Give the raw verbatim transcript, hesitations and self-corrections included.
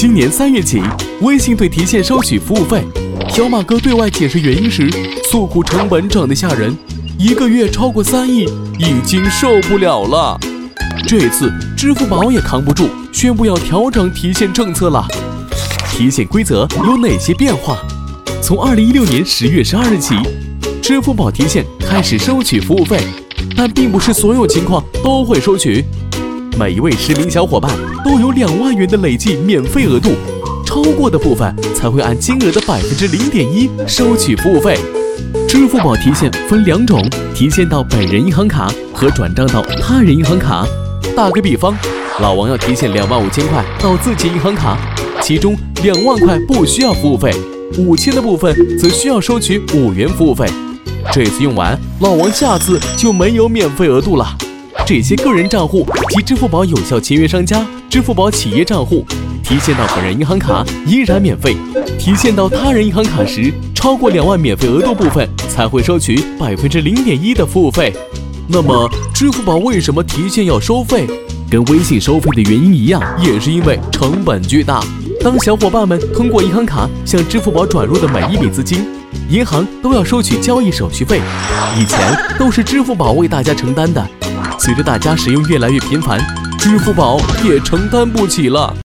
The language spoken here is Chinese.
今年三月起，微信对提现收取服务费。小马哥对外解释原因时，诉苦成本涨得吓人，一个月超过三亿，已经受不了了。这次支付宝也扛不住，宣布要调整提现政策了。提现规则有哪些变化？从二零一六年十月十二日起，支付宝提现开始收取服务费，但并不是所有情况都会收取。每一位实名小伙伴都有两万元的累计免费额度，超过的部分才会按金额的百分之零点一收取服务费。支付宝提现分两种，提现到本人银行卡和转账到他人银行卡。打个比方，老王要提现两万五千块到自己银行卡，其中两万块不需要服务费，五千的部分则需要收取五元服务费。这次用完，老王下次就没有免费额度了。这些个人账户及支付宝有效签约商家、支付宝企业账户提现到本人银行卡依然免费，提现到他人银行卡时，超过两万免费额度部分才会收取百分之零点一的服务费。那么，支付宝为什么提现要收费？跟微信收费的原因一样，也是因为成本巨大。当小伙伴们通过银行卡向支付宝转入的每一笔资金，银行都要收取交易手续费，以前都是支付宝为大家承担的。随着大家使用越来越频繁，支付宝也承担不起了。